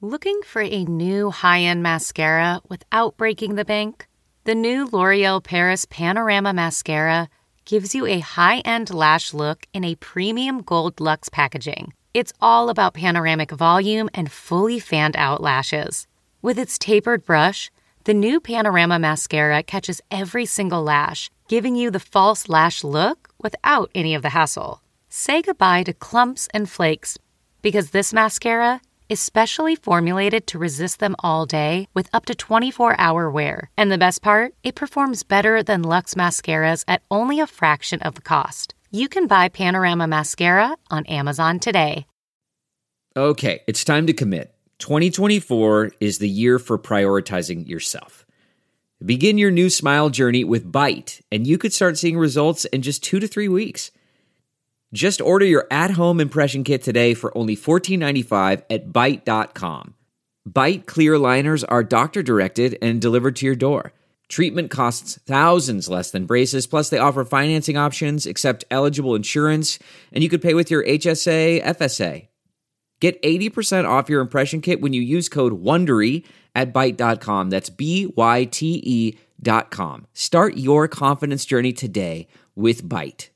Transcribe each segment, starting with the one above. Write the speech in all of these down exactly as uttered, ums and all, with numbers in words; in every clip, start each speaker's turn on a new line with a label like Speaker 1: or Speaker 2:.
Speaker 1: Looking for a new high-end mascara without breaking the bank? The new L'Oreal Paris Panorama Mascara gives you a high-end lash look in a premium gold luxe packaging. It's all about panoramic volume and fully fanned-out lashes. With its tapered brush, the new Panorama Mascara catches every single lash, giving you the false lash look without any of the hassle. Say goodbye to clumps and flakes, because this mascara is specially formulated to resist them all day with up to twenty-four hour wear. And the best part? It performs better than Luxe mascaras at only a fraction of the cost. You can buy Panorama Mascara on Amazon today.
Speaker 2: Okay, it's time to commit. twenty twenty-four is the year for prioritizing yourself. Begin your new smile journey with Byte, and you could start seeing results in just two to three weeks. Just order your at-home impression kit today for only fourteen ninety-five at Byte dot com. Byte clear liners are doctor-directed and delivered to your door. Treatment costs thousands less than braces, plus they offer financing options, accept eligible insurance, and you could pay with your H S A, F S A. Get eighty percent off your impression kit when you use code WONDERY at Byte dot com. That's B Y T E dot com. Start your confidence journey today with Byte.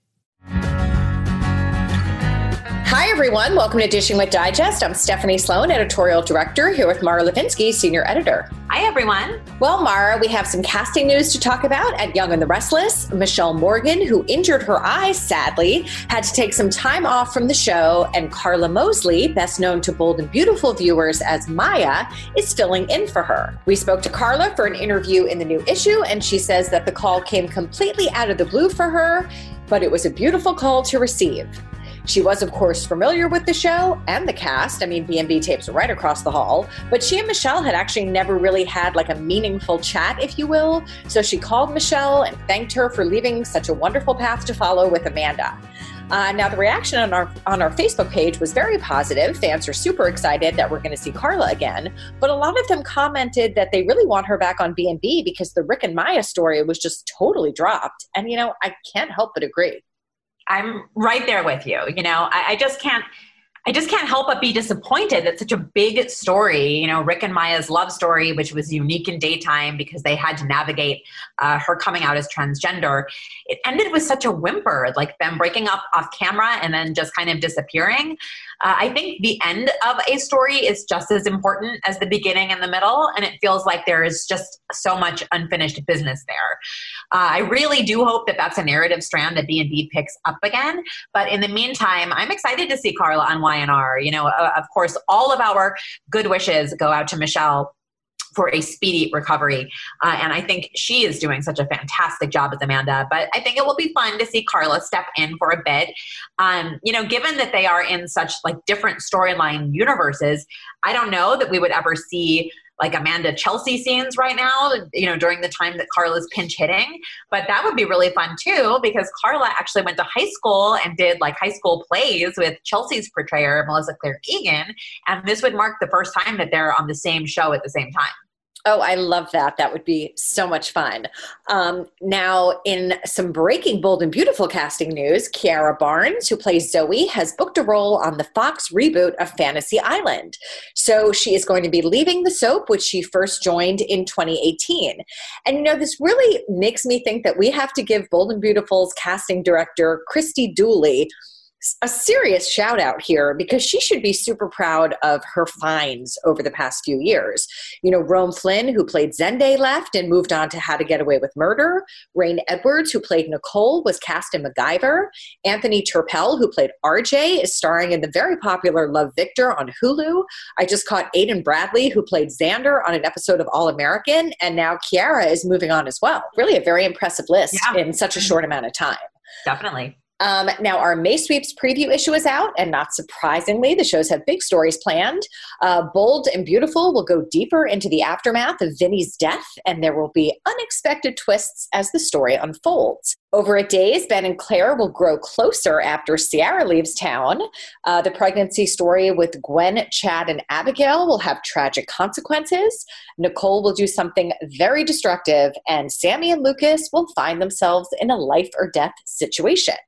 Speaker 3: Hi, everyone. Welcome to Dishing with Digest. I'm Stephanie Sloan, editorial director, here with Mara Levinsky, senior editor.
Speaker 4: Hi, everyone.
Speaker 3: Well, Mara, we have some casting news to talk about at Young and the Restless. Michelle Morgan, who injured her eye, sadly, had to take some time off from the show, and Carla Mosley, best known to Bold and Beautiful viewers as Maya, is filling in for her. We spoke to Carla for an interview in the new issue, and she says that the call came completely out of the blue for her, but it was a beautiful call to receive. She was, of course, familiar with the show and the cast. I mean, B and B tapes are right across the hall. But she and Michelle had actually never really had like a meaningful chat, if you will. So she called Michelle and thanked her for leaving such a wonderful path to follow with Amanda. Uh, now, the reaction on our on our Facebook page was very positive. Fans are super excited that we're going to see Carla again. But a lot of them commented that they really want her back on B and B because the Rick and Maya story was just totally dropped. And, you know, I can't help but agree.
Speaker 4: I'm right there with you. You know, I, I just can't, I just can't help but be disappointed that such a big story, you know, Rick and Maya's love story, which was unique in daytime because they had to navigate uh, her coming out as transgender. It ended with such a whimper, like them breaking up off camera and then just kind of disappearing. Uh, I think the end of a story is just as important as the beginning and the middle, and it feels like there is just so much unfinished business there. Uh, I really do hope that that's a narrative strand that B and B picks up again, but in the meantime, I'm excited to see Carla on Y and R. You know, uh, of course, all of our good wishes go out to Michelle for a speedy recovery. Uh, and I think she is doing such a fantastic job as Amanda, but I think it will be fun to see Carla step in for a bit. Um, you know, given that they are in such like different storyline universes, I don't know that we would ever see like Amanda Chelsea scenes right now, you know, during the time that Carla's pinch hitting, but that would be really fun too, because Carla actually went to high school and did like high school plays with Chelsea's portrayer, Melissa Claire Egan. And this would mark the first time that they're on the same show at the same time.
Speaker 3: Oh, I love that. That would be so much fun. Um, now, in some breaking Bold and Beautiful casting news, Kiara Barnes, who plays Zoe, has booked a role on the Fox reboot of Fantasy Island. So she is going to be leaving the soap, which she first joined in twenty eighteen. And, you know, this really makes me think that we have to give Bold and Beautiful's casting director, Christy Dooley, a serious shout out here because she should be super proud of her finds over the past few years. You know, Rome Flynn, who played Zende, left and moved on to How to Get Away with Murder. Rain Edwards, who played Nicole, was cast in MacGyver. Anthony Turpel, who played R J, is starring in the very popular Love, Victor on Hulu. I just caught Aidan Bradley, who played Xander on an episode of All American. And now Kiara is moving on as well. Really a very impressive list yeah. in such a short amount of time.
Speaker 4: Definitely.
Speaker 3: Um, now, our May Sweeps preview issue is out, and not surprisingly, the shows have big stories planned. Uh, Bold and Beautiful will go deeper into the aftermath of Vinny's death, and there will be unexpected twists as the story unfolds. Over at Days, Ben and Claire will grow closer after Ciara leaves town. Uh, the pregnancy story with Gwen, Chad, and Abigail will have tragic consequences. Nicole will do something very destructive, and Sammy and Lucas will find themselves in a life or death situation.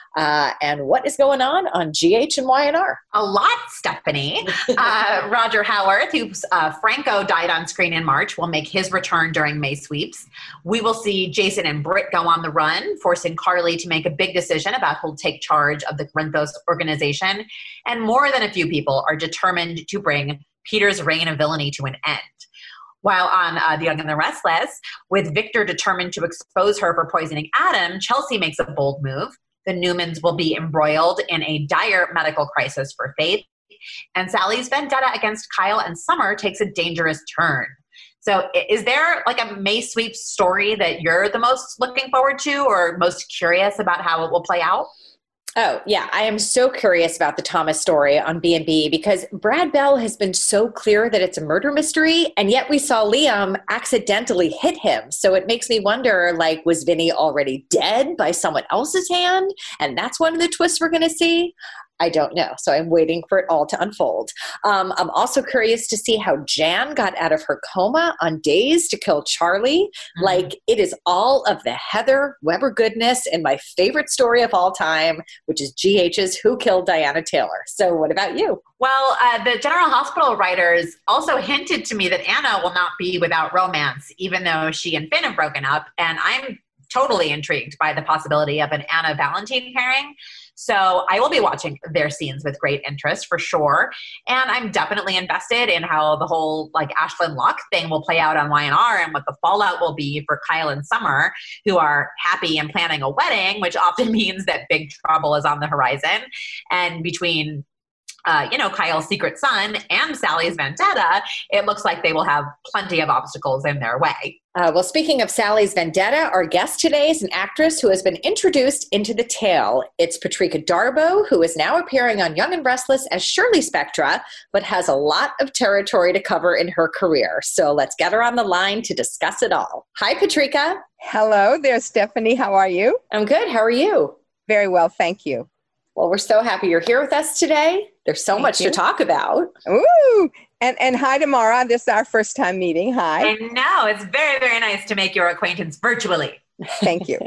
Speaker 3: Uh, and what is going on on G H and Y N R?
Speaker 4: A lot, Stephanie. Uh, Roger Howarth, who uh, Franco died on screen in March, will make his return during May sweeps. We will see Jason and Britt go on the run, forcing Carly to make a big decision about who'll take charge of the Corinthos organization. And more than a few people are determined to bring Peter's reign of villainy to an end. While on uh, The Young and the Restless, with Victor determined to expose her for poisoning Adam, Chelsea makes a bold move. The Newmans will be embroiled in a dire medical crisis for Faith. And Sally's vendetta against Kyle and Summer takes a dangerous turn. So is there like a May sweep story that you're the most looking forward to or most curious about how it will play out?
Speaker 3: Oh, yeah. I am so curious about the Thomas story on B and B because Brad Bell has been so clear that it's a murder mystery, and yet we saw Liam accidentally hit him. So it makes me wonder, like, was Vinny already dead by someone else's hand? And that's one of the twists we're going to see? I don't know. So I'm waiting for it all to unfold. Um, I'm also curious to see how Jan got out of her coma on Days to kill Charlie. Mm-hmm. Like, it is all of the Heather Weber goodness in my favorite story of all time, which is G H's Who Killed Diana Taylor. So what about you?
Speaker 4: Well, uh, the General Hospital writers also hinted to me that Anna will not be without romance, even though she and Finn have broken up. And I'm totally intrigued by the possibility of an Anna Valentine pairing. So I will be watching their scenes with great interest for sure. And I'm definitely invested in how the whole like Ashlyn Luck thing will play out on Y N R and what the fallout will be for Kyle and Summer, who are happy and planning a wedding, which often means that big trouble is on the horizon. And between Uh, you know, Kyle's secret son and Sally's vendetta, it looks like they will have plenty of obstacles in their way.
Speaker 3: Uh, well, speaking of Sally's vendetta, our guest today is an actress who has been introduced into the tale. It's Patrika Darbo, who is now appearing on Young and Restless as Shirley Spectra, but has a lot of territory to cover in her career. So let's get her on the line to discuss it all. Hi, Patrika.
Speaker 5: Hello there, Stephanie. How are you?
Speaker 3: I'm good. How are you?
Speaker 5: Very well, thank you.
Speaker 3: Well, we're so happy you're here with us today. There's so
Speaker 5: Thank
Speaker 3: much
Speaker 5: you.
Speaker 3: to talk about.
Speaker 5: Ooh, and and hi to Mara. This is our first time meeting. Hi.
Speaker 4: I know. It's very, very nice to make your acquaintance virtually.
Speaker 5: Thank you.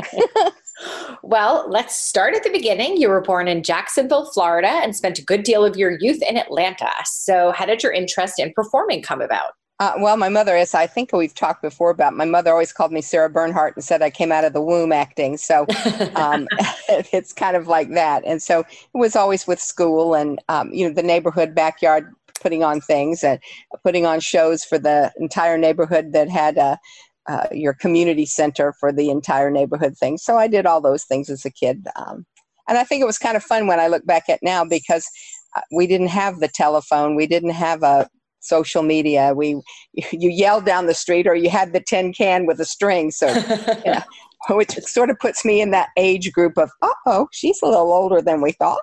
Speaker 3: Well, let's start at the beginning. You were born in Jacksonville, Florida, and spent a good deal of your youth in Atlanta. So how did your interest in performing come about?
Speaker 5: Uh, well, my mother, as I think we've talked before about, my mother always called me Sarah Bernhardt and said I came out of the womb acting. So um, it's kind of like that. And so it was always with school and, um, you know, the neighborhood backyard, putting on things and putting on shows for the entire neighborhood that had uh, uh, your community center for the entire neighborhood thing. So I did all those things as a kid. Um, and I think it was kind of fun when I look back at now because uh, we didn't have the telephone. We didn't have a social media. We, you yelled down the street or you had the tin can with a string. So, you know, which sort of puts me in that age group of, uh-oh, she's a little older than we thought.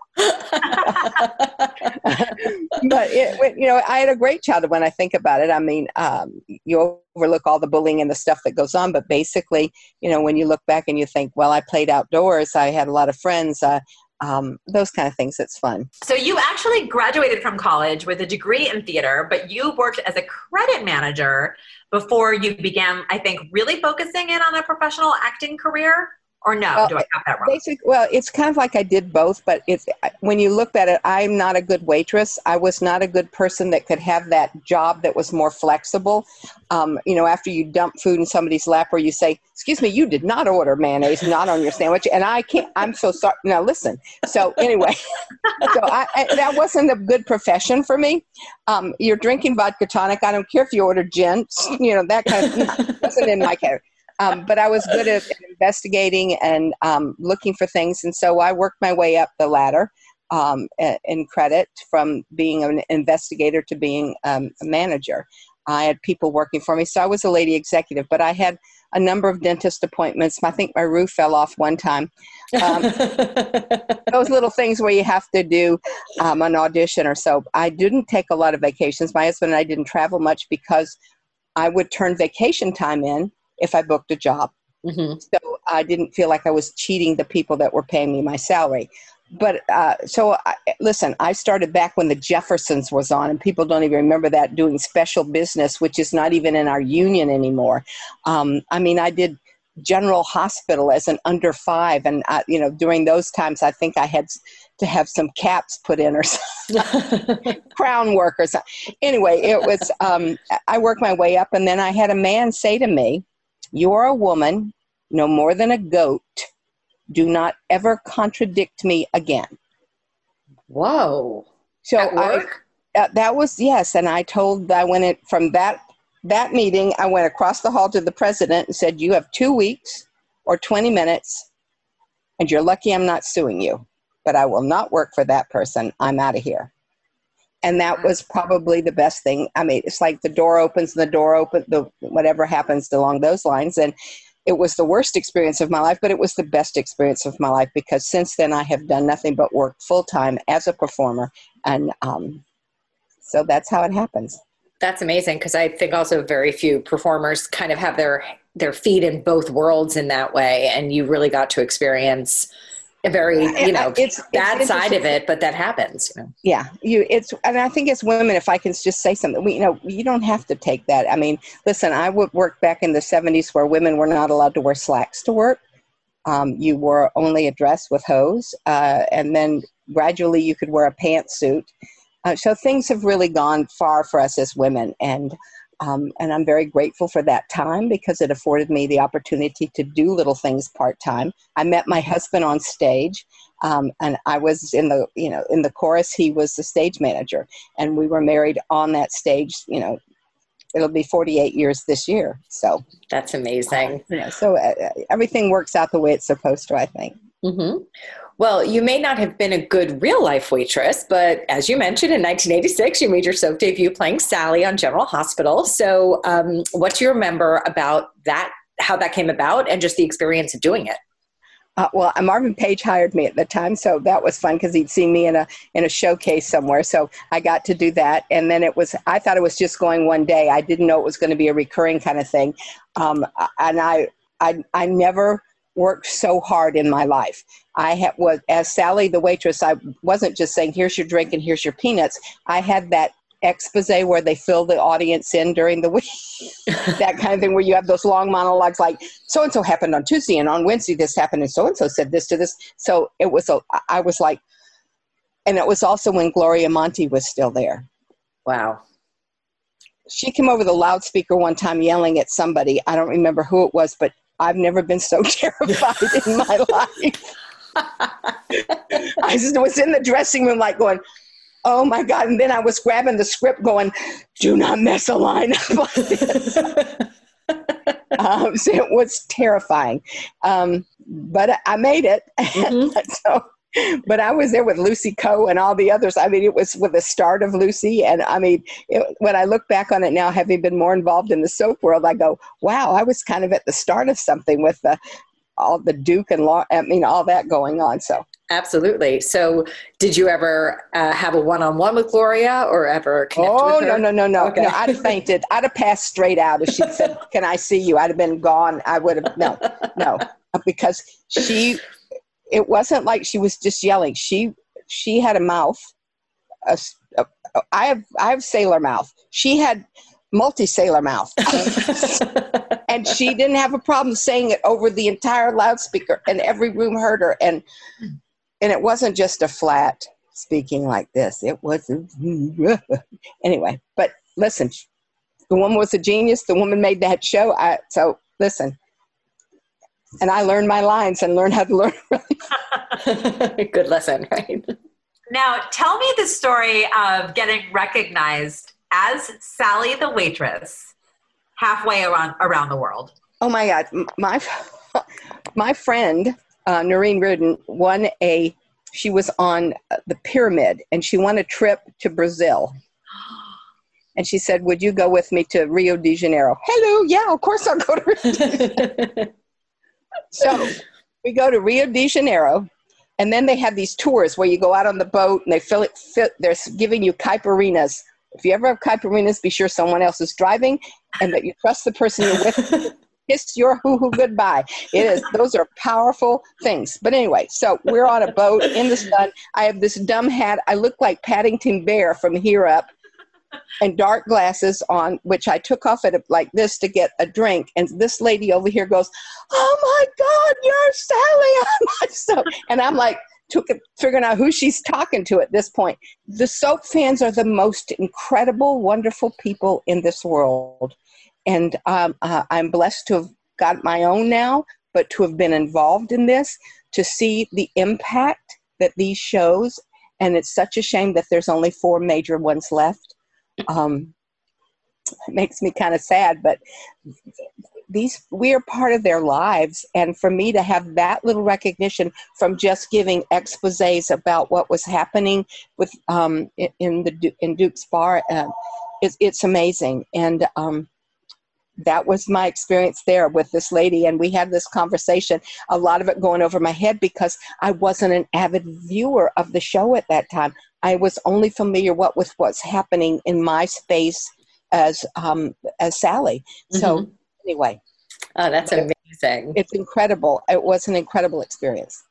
Speaker 5: But, it, you know, I had a great childhood when I think about it. I mean, um, you overlook all the bullying and the stuff that goes on, but basically, you know, when you look back and you think, well, I played outdoors, I had a lot of friends, uh, Um, those kind of things. It's fun.
Speaker 4: So you actually graduated from college with a degree in theater, but you worked as a credit manager before you began, I think, really focusing in on a professional acting career? Or no,
Speaker 5: well,
Speaker 4: do I have that wrong?
Speaker 5: Basic, well, it's kind of like I did both, but it's when you looked at it, I'm not a good waitress. I was not a good person that could have that job that was more flexible. Um, you know, after you dump food in somebody's lap where you say, excuse me, you did not order mayonnaise, not on your sandwich. And I can't, I'm so sorry. Now listen. So anyway, so I, I, that wasn't a good profession for me. Um, you're drinking vodka tonic. I don't care if you order gin, you know, that kind of, no, wasn't in my category. Um, but I was good at investigating and um, looking for things. And so I worked my way up the ladder um, in credit from being an investigator to being um, a manager. I had people working for me. So I was a lady executive, but I had a number of dentist appointments. I think my roof fell off one time. Um, those little things where you have to do um, an audition or so. I didn't take a lot of vacations. My husband and I didn't travel much because I would turn vacation time in if I booked a job. Mm-hmm. So I didn't feel like I was cheating the people that were paying me my salary. But uh, so I, listen, I started back when the Jeffersons was on, and people don't even remember that, doing special business, which is not even in our union anymore. Um, I mean, I did General Hospital as an under five. And, I, you know, during those times, I think I had to have some caps put in or something, crown work or something. Anyway, it was, um, I worked my way up, and then I had a man say to me, "You are a woman, no more than a goat. Do not ever contradict me again."
Speaker 3: Whoa.
Speaker 5: So
Speaker 3: At work?
Speaker 5: I, uh, that was, yes. And I told, I went in, from that, that meeting, I went across the hall to the president and said, "You have two weeks or twenty minutes, and you're lucky I'm not suing you, but I will not work for that person. I'm out of here." And that was probably the best thing. I mean, it's like the door opens and the door open, the whatever happens along those lines. And it was the worst experience of my life, but it was the best experience of my life, because since then I have done nothing but work full time as a performer. And um, so that's how it happens.
Speaker 3: That's amazing, because I think also very few performers kind of have their their feet in both worlds in that way, and you really got to experience a very, you know,
Speaker 5: it's,
Speaker 3: bad
Speaker 5: it's
Speaker 3: side of it, but that happens. You know?
Speaker 5: Yeah, you. It's, and I think as women, if I can just say something, we, you know, you don't have to take that. I mean, listen, I would work back in the seventies where women were not allowed to wear slacks to work. Um, you wore only a dress with hose, uh, and then gradually you could wear a pantsuit. Uh, so things have really gone far for us as women, and um, and I'm very grateful for that time, because it afforded me the opportunity to do little things part-time. I met my husband on stage, um, and I was in the, you know, in the chorus. He was the stage manager, and we were married on that stage. You know, it'll be forty-eight years this year. So
Speaker 3: that's amazing.
Speaker 5: Uh, you know, so uh, everything works out the way it's supposed to, I think.
Speaker 3: Mm-hmm. Well, you may not have been a good real life waitress, but as you mentioned, in nineteen eighty-six, you made your soap debut playing Sally on General Hospital. So um, what do you remember about that, how that came about, and just the experience of doing it?
Speaker 5: Uh, well, Marvin Page hired me at the time, so that was fun, because he'd seen me in a in a showcase somewhere. So I got to do that, and then it was, I thought it was just going one day. I didn't know it was going to be a recurring kind of thing, um, and I I I never worked so hard in my life. I had, was, as Sally the waitress, I wasn't just saying, "Here's your drink and here's your peanuts." I had that expose where they fill the audience in during the week, that kind of thing, where you have those long monologues like, "So-and-so happened on Tuesday, and on Wednesday this happened, and so-and-so said this to this." So it was, a, I was like, and it was also when Gloria Monty was still there.
Speaker 3: Wow.
Speaker 5: She came over the loudspeaker one time yelling at somebody. I don't remember who it was, but I've never been so terrified in my life. I just was in the dressing room like going, "Oh my God." And then I was grabbing the script going, "Do not mess a line up like this." um, so it was terrifying. Um, but I made it. Mm-hmm. so, but I was there with Lucy Coe and all the others. I mean, it was with the start of Lucy. And I mean, it, when I look back on it now, having been more involved in the soap world, I go, wow, I was kind of at the start of something with the, all the Duke and law, I mean, all that going on. So.
Speaker 3: Absolutely. So did you ever uh, have a one-on-one with Gloria, or ever connect
Speaker 5: oh,
Speaker 3: with her?
Speaker 5: Oh, no, no, no, no.
Speaker 3: Okay.
Speaker 5: No, I'd have fainted. I'd have passed straight out if she'd said, "Can I see you?" I'd have been gone. I would have, no, no. Because she, it wasn't like she was just yelling. She, she had a mouth. A, a, I have, I have sailor mouth. She had multi-sailor mouth. And she didn't have a problem saying it over the entire loudspeaker, and every room heard her. And And it wasn't just a flat speaking like this. It was, anyway, but listen, the woman was a genius. The woman made that show. I, so listen, and I learned my lines and learned how to learn.
Speaker 3: Good lesson, right?
Speaker 4: Now, tell me the story of getting recognized as Sally the waitress halfway around, around the world.
Speaker 5: Oh my God. My, my friend, Uh, Noreen Rudin won a, she was on the Pyramid, and she won a trip to Brazil. And she said, "Would you go with me to Rio de Janeiro?" Hello, yeah, of course I'll go to Rio de Janeiro. So we go to Rio de Janeiro, and then they have these tours where you go out on the boat and they fill it, fill, they're giving you caipirinhas. If you ever have caipirinhas, be sure someone else is driving and that you trust the person you're with. Kiss your hoo-hoo goodbye. It is, those are powerful things. But anyway, so we're on a boat in the sun. I have this dumb hat. I look like Paddington Bear from here up. and dark glasses on, which I took off at a, like this to get a drink. And this lady over here goes, "Oh my God, you're Sally." So, and I'm like, took it, figuring out who she's talking to at this point. The soap fans are the most incredible, wonderful people in this world. And um, uh, I'm blessed to have got my own now, but to have been involved in this, to see the impact that these shows, and it's such a shame that there's only four major ones left. Um, it makes me kind of sad, but these, we are part of their lives. And for me to have that little recognition from just giving exposés about what was happening with um, in the in Duke's Bar, uh, it's, it's amazing. And um, that was my experience there with this lady. And we had this conversation, a lot of it going over my head because I wasn't an avid viewer of the show at that time. I was only familiar what with what's happening in my space as um, as Sally. So mm-hmm. anyway.
Speaker 3: Oh, that's amazing.
Speaker 5: It's incredible. It was an incredible experience.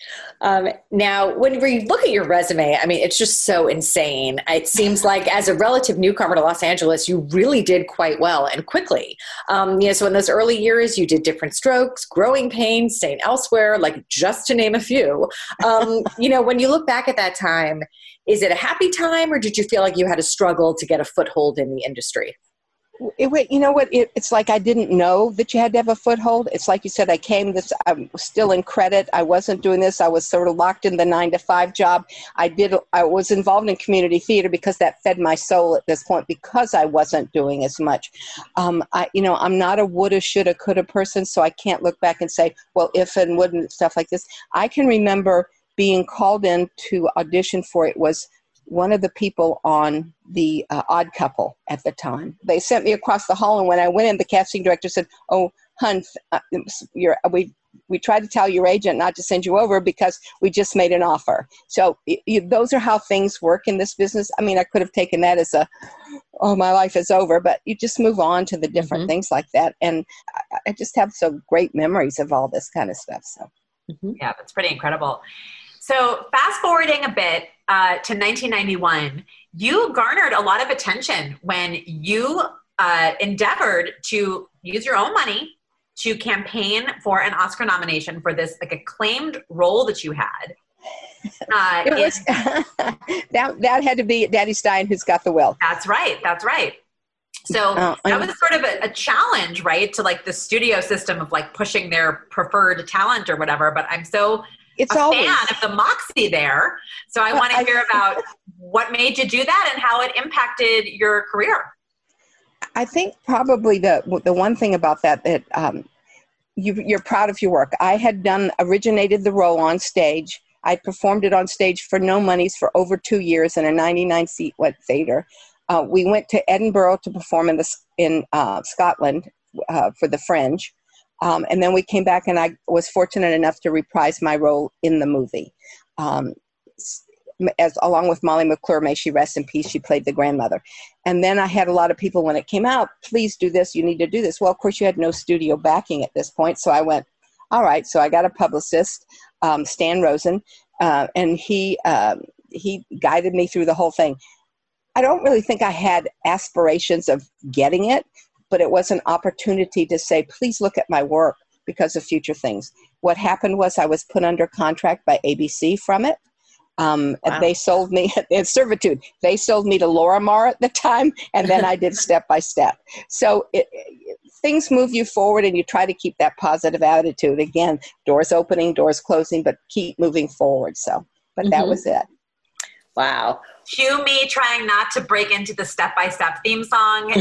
Speaker 3: Um, now, when we look at your resume, I mean, it's just so insane. It seems like as a relative newcomer to Los Angeles, you really did quite well and quickly. Um, you know, so in those early years, you did Different Strokes, Growing Pains, Staying Elsewhere, like just to name a few. Um, you know, when you look back at that time, is it a happy time or did you feel like you had a struggle to get a foothold in the industry?
Speaker 5: It, you know what? It, it's like I didn't know that you had to have a foothold. It's like you said, I came this, I'm still in credit. I wasn't doing this. I was sort of locked in the nine to five job. I did, I was involved in community theater because that fed my soul at this point because I wasn't doing as much. Um, I, you know, I'm not a woulda, shoulda, coulda person, so I can't look back and say, well, if and wouldn't, stuff like this. I can remember being called in to audition for it was one of the people on the uh, Odd Couple at the time. They sent me across the hall, and when I went in, the casting director said, "Oh, hun, uh, you're, we we tried to tell your agent not to send you over because we just made an offer." So it, it, those are how things work in this business. I mean, I could have taken that as a, "Oh, my life is over," but you just move on to the different mm-hmm. things like that. And I, I just have so great memories of all this kind of stuff. So,
Speaker 4: mm-hmm. yeah, that's pretty incredible. So fast forwarding a bit uh, to nineteen ninety-one, you garnered a lot of attention when you uh, endeavored to use your own money to campaign for an Oscar nomination for this like acclaimed role that you had. Uh,
Speaker 5: it was, in, that, that had to be Daddy Stein, Who's Got the Will.
Speaker 4: That's right. That's right. So uh, that was sort of a, a challenge, right, to like the studio system of like pushing their preferred talent or whatever. But I'm so
Speaker 5: It's
Speaker 4: a
Speaker 5: always,
Speaker 4: fan of the moxie there. So I want to hear about what made you do that and how it impacted your career.
Speaker 5: I think probably the the one thing about that, that um, you, you're proud of your work. I had done, originated the role on stage. I performed it on stage for no monies for over two years in a ninety-nine seat wet theater. Uh, we went to Edinburgh to perform in, the, in uh, Scotland uh, for the Fringe. Um, and then we came back, and I was fortunate enough to reprise my role in the movie. Um, as along with Molly McClure, may she rest in peace, she played the grandmother. And then I had a lot of people when it came out, please do this, you need to do this. Well, of course, you had no studio backing at this point, so I went, all right. So I got a publicist, um, Stan Rosen, uh, and he um, he guided me through the whole thing. I don't really think I had aspirations of getting it, but it was an opportunity to say, please look at my work because of future things. What happened was I was put under contract by A B C from it. Um, wow. They sold me, in servitude, they sold me to Lorimar at the time, and then I did Step by Step. So it, it, things move you forward, and you try to keep that positive attitude. Again, doors opening, doors closing, but keep moving forward. So, but mm-hmm. that was it.
Speaker 3: Wow.
Speaker 4: Cue me trying not to break into the Step by Step theme song.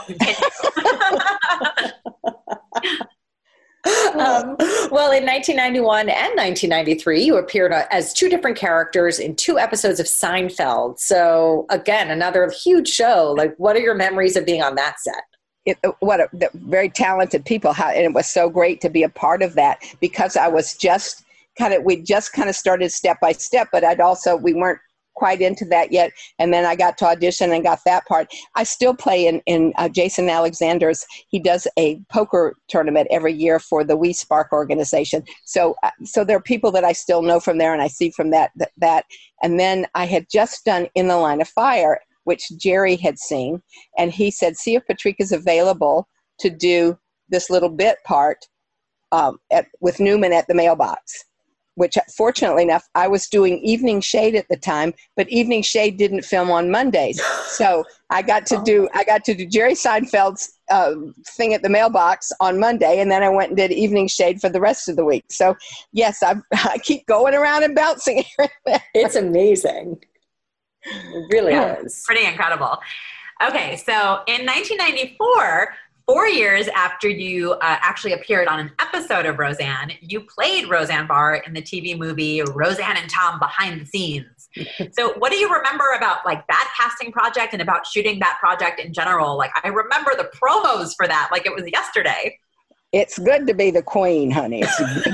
Speaker 3: um, well, in nineteen ninety-one and nineteen ninety-three, you appeared as two different characters in two episodes of Seinfeld. So again, another huge show. Like, what are your memories of being on that set?
Speaker 5: It, what a, the very talented people. How, and it was so great to be a part of that because I was just kind of, we just kind of started Step by Step, but I'd also, we weren't quite into that yet. And then I got to audition and got that part. I still play in, in uh, Jason Alexander's. He does a poker tournament every year for the We Spark organization. So, uh, so there are people that I still know from there and I see from that, that, that. And then I had just done In the Line of Fire which Jerry had seen. And he said, see if Patrika's available to do this little bit part um, at, with Newman at the mailbox, which fortunately enough, I was doing Evening Shade at the time, but Evening Shade didn't film on Mondays. So I got to do, I got to do Jerry Seinfeld's uh, thing at the mailbox on Monday. And then I went and did Evening Shade for the rest of the week. So yes, I, I keep going around and bouncing here and there.
Speaker 3: It's amazing. It really
Speaker 4: Yeah,
Speaker 3: is.
Speaker 4: pretty incredible. Okay, so in nineteen ninety-four, four years after you uh, actually appeared on an episode of Roseanne, you played Roseanne Barr in the T V movie Roseanne and Tom Behind the Scenes. So what do you remember about like that casting project and about shooting that project in general? Like I remember the promos for that like it was yesterday.
Speaker 5: It's good to be the queen, honey.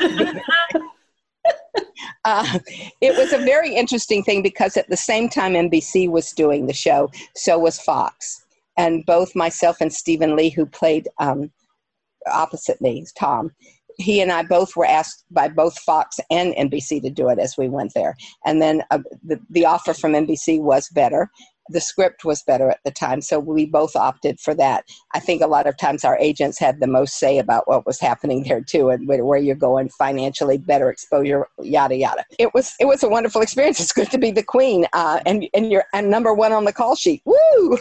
Speaker 5: Uh, it was a very interesting thing because at the same time N B C was doing the show, so was Fox. And both myself and Stephen Lee, who played um, opposite me, Tom, he and I both were asked by both Fox and N B C to do it as we went there. And then uh, the, the offer from N B C was better. The script was better at the time, so we both opted for that. I think a lot of times our agents had the most say about what was happening there too, and where, where you're going financially, better exposure, yada yada. It was it was a wonderful experience. It's good to be the queen, uh, and and you're and number one on the call sheet. Woo!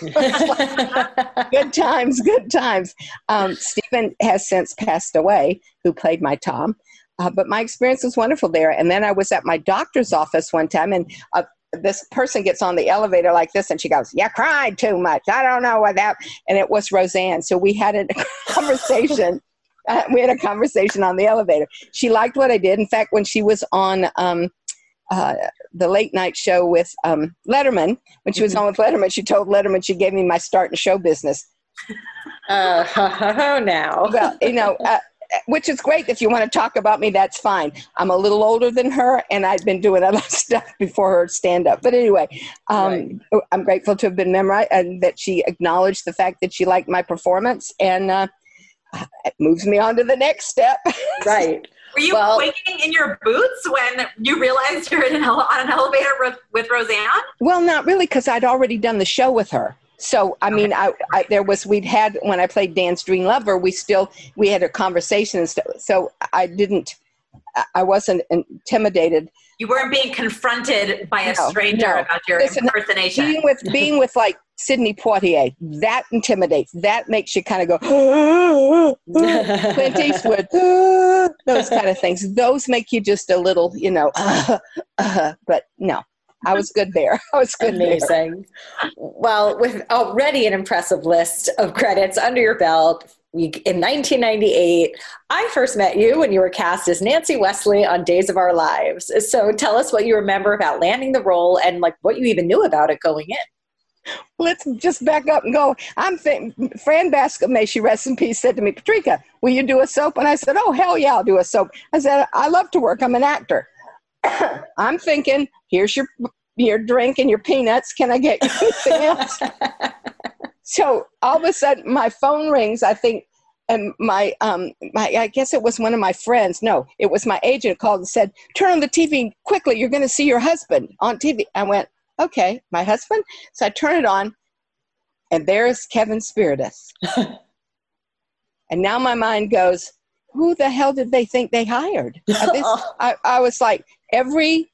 Speaker 5: Good times, good times. Um, Stephen has since passed away, who played my Tom. Uh, but my experience was wonderful there. And then I was at my doctor's office one time, and uh, this person gets on the elevator like this, and she goes, "You cried too much. I don't know what that." And it was Roseanne. So we had a conversation. uh, we had a conversation on the elevator. She liked what I did. In fact, when she was on um, uh, the late night show with um, Letterman, when she was on with Letterman, she told Letterman she gave me my start in show business.
Speaker 3: Uh, oh, now.
Speaker 5: Well, you know. Uh, Which is great. If you want to talk about me, that's fine. I'm a little older than her, and I'd been doing a lot of stuff before her stand-up. But anyway, um, right. I'm grateful to have been memorized and that she acknowledged the fact that she liked my performance, and uh, it moves me on to the next step.
Speaker 3: Right.
Speaker 4: Were you
Speaker 3: well,
Speaker 4: quaking in your boots when you realized you're in an ele- on an elevator with, with Roseanne?
Speaker 5: Well, not really, because I'd already done the show with her. So, I mean, I, I, there was, we'd had, when I played Dan's Dream Lover, we still, we had a conversation and stuff. So I didn't, I wasn't intimidated.
Speaker 4: You weren't being confronted by a
Speaker 5: No,
Speaker 4: stranger
Speaker 5: no.
Speaker 4: about your
Speaker 5: Listen,
Speaker 4: impersonation.
Speaker 5: Being with, being with like Sidney Poitier, that intimidates. That makes you kind of go, Clint Eastwood, those kind of things. Those make you just a little, you know, uh, uh, but no. I was good there. I was good
Speaker 3: Amazing.
Speaker 5: There.
Speaker 3: Well, with already an impressive list of credits under your belt, in nineteen ninety-eight, I first met you when you were cast as Nancy Wesley on Days of Our Lives. So tell us what you remember about landing the role and like what you even knew about it going in.
Speaker 5: Let's just back up and go. I'm th- Fran Bascom, may she rest in peace, said to me, "Patrika, will you do a soap?" And I said, "Oh, hell yeah, I'll do a soap." I said, "I love to work. I'm an actor." I'm thinking, here's your your drink and your peanuts. Can I get you anything else? So all of a sudden, my phone rings. I think, and my um, my I guess it was one of my friends. No, it was my agent called and said, "Turn on the T V quickly. You're going to see your husband on T V." I went, "Okay, my husband." So I turn it on, and there's Kevin Spiritus. And now my mind goes, who the hell did they think they hired? Uh, this, I, I was like, every,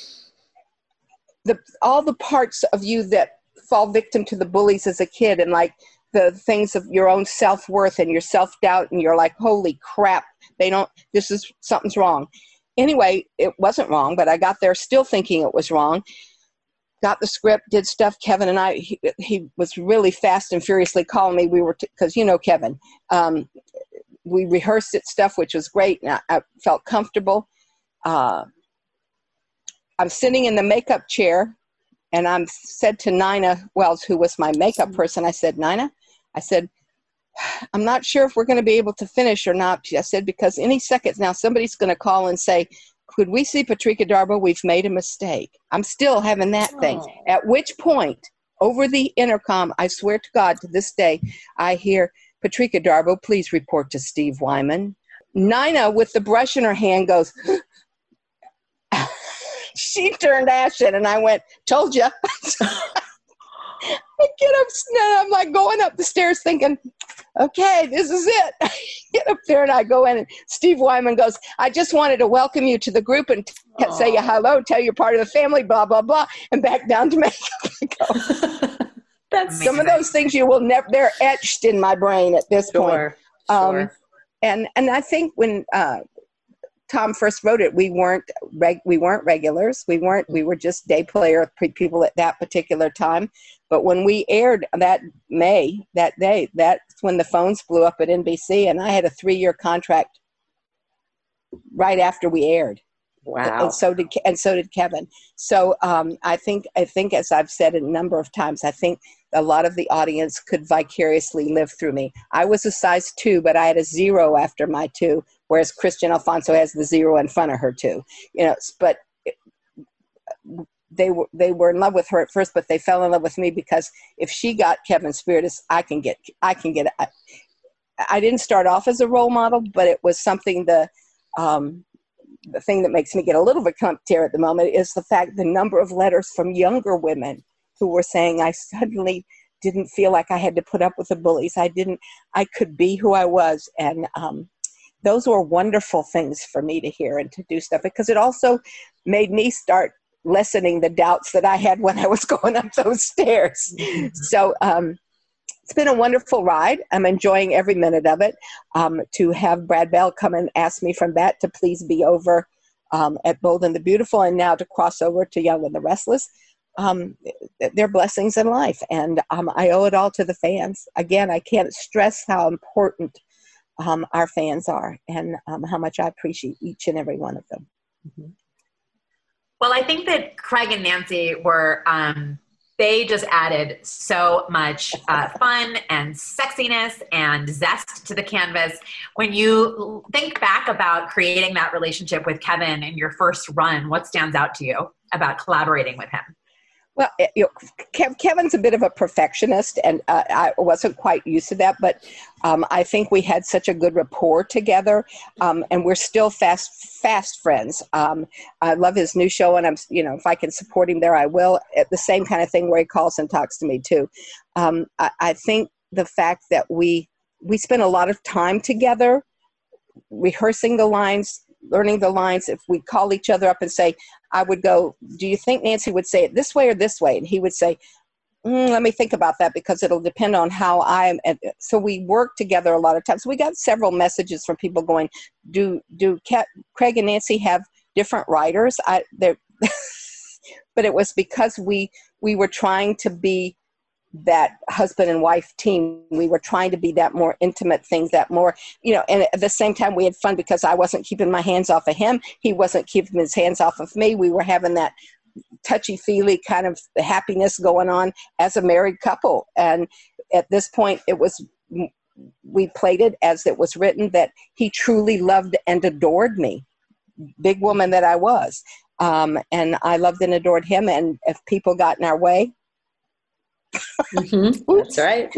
Speaker 5: the all the parts of you that fall victim to the bullies as a kid, and like the things of your own self-worth and your self-doubt, and you're like, holy crap, they don't, this is, something's wrong. Anyway, it wasn't wrong, but I got there still thinking it was wrong. Got the script, did stuff. Kevin and I, he, he was really fast and furiously calling me. We were, because t- you know Kevin, um, we rehearsed it stuff, which was great. And I, I felt comfortable. Uh, I'm sitting in the makeup chair, and I'm said to Nina Wells, who was my makeup person, I said, "Nina," I said, "I'm not sure if we're going to be able to finish or not." I said, "Because any second now somebody's going to call and say, could we see Patrika Darbo? We've made a mistake." I'm still having that oh. thing. At which point, over the intercom, I swear to God, to this day, I hear, "Patrika Darbo, please report to Steve Wyman." Nina, with the brush in her hand, goes, she turned ashen, and I went, "Told you." I get up, I'm like going up the stairs thinking, okay, this is it. I get up there and I go in and Steve Wyman goes, I just wanted to welcome you to the group and t- say you hello, tell you part of the family, blah, blah, blah, and back down to makeup.
Speaker 3: That's
Speaker 4: Amazing.
Speaker 5: Some of those things you will never, they're etched in my brain at this
Speaker 3: sure,
Speaker 5: point. Um,
Speaker 3: sure.
Speaker 5: and, and I think when, uh, Tom first wrote it, we weren't reg- we weren't regulars. We weren't. We were just day player pre- people at that particular time. But when we aired that May, that day, that's when the phones blew up at N B C, and I had a three-year contract right after we aired.
Speaker 3: Wow.
Speaker 5: And so did and so did Kevin. So um, I think I think as I've said a number of times, I think a lot of the audience could vicariously live through me. I was a size two, but I had a zero after my two, whereas Christian Alfonso has the zero in front of her too. You know, but they were they were in love with her at first, but they fell in love with me because if she got Kevin Spiritus, I can get I can get. I, I didn't start off as a role model, but it was something the. Um, The thing that makes me get a little bit tear at the moment is the fact the number of letters from younger women who were saying, I suddenly didn't feel like I had to put up with the bullies. I didn't, I could be who I was. And um, those were wonderful things for me to hear and to do stuff because it also made me start lessening the doubts that I had when I was going up those stairs. Mm-hmm. So, um, it's been a wonderful ride. I'm enjoying every minute of it. Um, to have Brad Bell come and ask me from that to please be over um, at Bold and the Beautiful and now to cross over to Young and the Restless, um, they're blessings in life. And um, I owe it all to the fans. Again, I can't stress how important um, our fans are and um, how much I appreciate each and every one of them.
Speaker 3: Mm-hmm.
Speaker 4: Well, I think that Craig and Nancy were... Um, They just added so much uh, fun and sexiness and zest to the canvas. When you think back about creating that relationship with Kevin in your first run, what stands out to you about collaborating with him?
Speaker 5: Well, you know, Kev, Kevin's a bit of a perfectionist, and uh, I wasn't quite used to that, but um, I think we had such a good rapport together, um, and we're still fast, fast friends. Um, I love his new show, and I'm, you know, if I can support him there, I will. At the same kind of thing where he calls and talks to me too. Um, I, I think the fact that we we spent a lot of time together, rehearsing the lines, learning the lines. If we call each other up and say, I would go, do you think Nancy would say it this way or this way? And he would say, mm, let me think about that because it'll depend on how I am. And so we work together a lot of times. We got several messages from people going, do do Craig and Nancy have different writers? I, but it was because we we were trying to be that husband and wife team. We were trying to be that more intimate thing, that more, you know, and at the same time we had fun because I wasn't keeping my hands off of him. He wasn't keeping his hands off of me. We were having that touchy-feely kind of happiness going on as a married couple. And at this point it was, we played it as it was written, that he truly loved and adored me, big woman that I was. Um, and I loved and adored him. And if people got in our way,
Speaker 3: mm-hmm. That's right.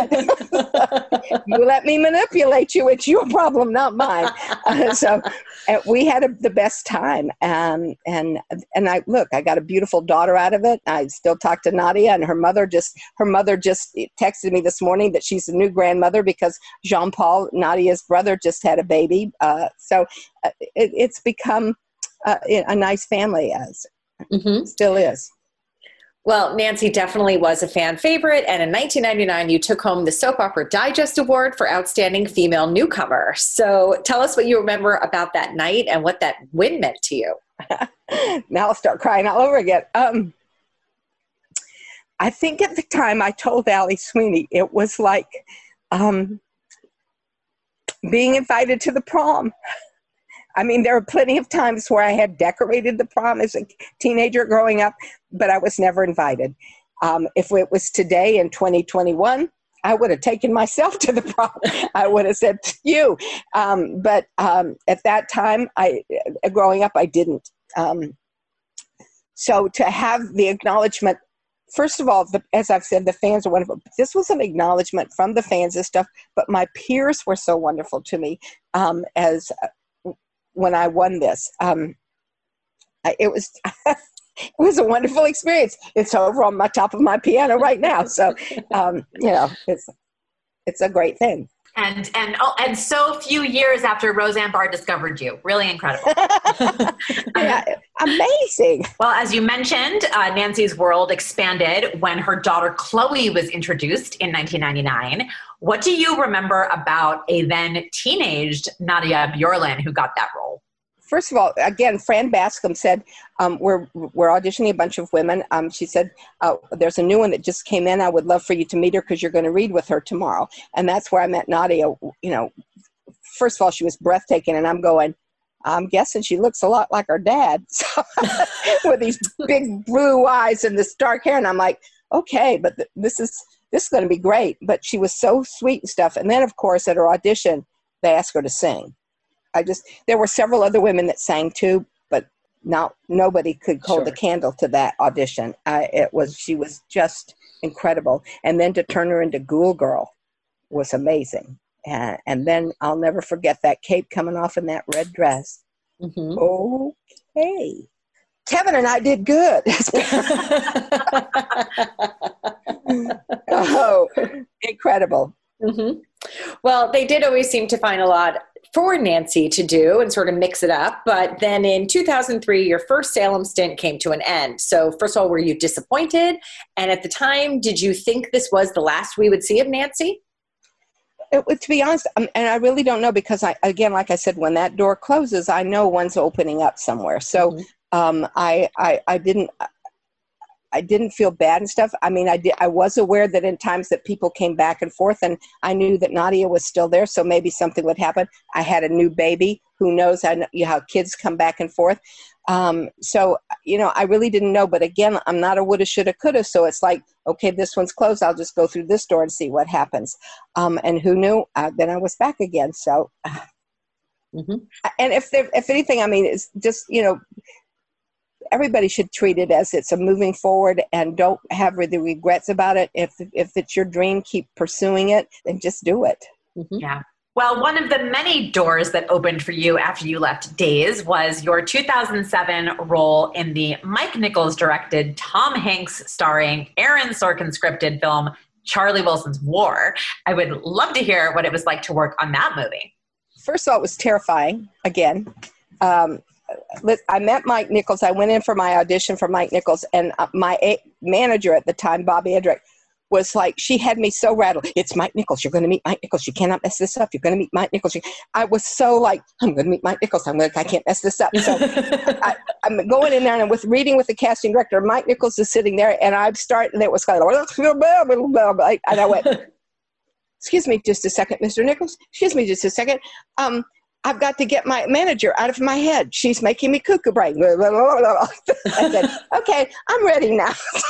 Speaker 5: You let me manipulate you. It's your problem, not mine. Uh, so uh, we had a, the best time. Um, and and I look, I got a beautiful daughter out of it. I still talk to Nadia, and her mother just her mother just texted me this morning that she's a new grandmother because Jean-Paul, Nadia's brother, just had a baby. Uh, so uh, it, it's become uh, a nice family, as mm-hmm. still is.
Speaker 3: Well, Nancy definitely was a fan favorite, and in nineteen ninety-nine, you took home the Soap Opera Digest Award for Outstanding Female Newcomer. So tell us what you remember about that night and what that win meant to you.
Speaker 5: Now I'll start crying all over again. Um, I think at the time I told Allie Sweeney, it was like um, being invited to the prom. I mean, there were plenty of times where I had decorated the prom as a teenager growing up, but I was never invited. Um, if it was today in twenty twenty-one, I would have taken myself to the prom. I would have said, you. Um, but um, at that time, I, growing up, I didn't. Um, so to have the acknowledgement, first of all, the, as I've said, the fans are wonderful. This was an acknowledgement from the fans and stuff, but my peers were so wonderful to me um, as when I won this. Um, it was, it was a wonderful experience. It's over on my top of my piano right now. So, um, you know, it's it's a great thing.
Speaker 4: And and oh, and so few years after Roseanne Barr discovered you. Really incredible.
Speaker 5: Yeah, amazing.
Speaker 4: Well, as you mentioned, uh, Nancy's world expanded when her daughter Chloe was introduced in nineteen ninety-nine. What do you remember about a then teenaged Nadia Bjorlin who got that role?
Speaker 5: First of all, again, Fran Bascom said, um, we're we're auditioning a bunch of women. Um, she said, uh, there's a new one that just came in. I would love for you to meet her because you're going to read with her tomorrow. And that's where I met Nadia. You know, first of all, she was breathtaking. And I'm going, I'm guessing she looks a lot like her dad. So, with these big blue eyes and this dark hair. And I'm like, okay, but th- this is this is going to be great. But she was so sweet and stuff. And then, of course, at her audition, they asked her to sing. I just, there were several other women that sang too, but not, nobody could hold
Speaker 3: Sure.
Speaker 5: a candle to that audition. I, it was, she was just incredible. And then to turn her into Ghoul Girl was amazing. And, and then I'll never forget that cape coming off in that red dress.
Speaker 3: Mm-hmm.
Speaker 5: Okay. Kevin and I did good. Oh, incredible.
Speaker 3: Mm-hmm. Well, they did always seem to find a lot for Nancy to do and sort of mix it up. But then in two thousand three, your first Salem stint came to an end. So first of all, were you disappointed? And at the time, did you think this was the last we would see of Nancy?
Speaker 5: It, to be honest, um, and I really don't know because, I again, like I said, when that door closes, I know one's opening up somewhere. So mm-hmm. um, I, I, I didn't... I didn't feel bad and stuff. I mean, I did, I was aware that in times that people came back and forth, and I knew that Nadia was still there, so maybe something would happen. I had a new baby. Who knows how, you know, how kids come back and forth. Um, so, you know, I really didn't know. But again, I'm not a woulda, shoulda, coulda. So it's like, okay, this one's closed. I'll just go through this door and see what happens. Um, and who knew? Uh, then I was back again. So, mm-hmm. And if there, if anything, I mean, it's just, you know, everybody should treat it as it's a moving forward and don't have the regrets about it. If if it's your dream, keep pursuing it and just do it.
Speaker 4: Mm-hmm. Yeah. Well, one of the many doors that opened for you after you left Days was your two thousand seven role in the Mike Nichols directed, Tom Hanks starring, Aaron Sorkin scripted film, Charlie Wilson's War. I would love to hear what it was like to work on that movie.
Speaker 5: First of all, it was terrifying, again. Um, I met Mike Nichols. I went in for my audition for Mike Nichols, and my a- manager at the time, Bobby Edrick, was like, she had me so rattled. It's Mike Nichols. You're going to meet Mike Nichols. You cannot mess this up. You're going to meet Mike Nichols. I was so like, I'm going to meet Mike Nichols. I'm going to, I can't mess this up. So I, I'm going in there and with reading with the casting director. Mike Nichols is sitting there, and I'm starting, and it was kind of, and I went, excuse me just a second, Mister Nichols. Excuse me just a second. Um, I've got to get my manager out of my head. She's making me cuckoo brain. I said, okay, I'm ready now.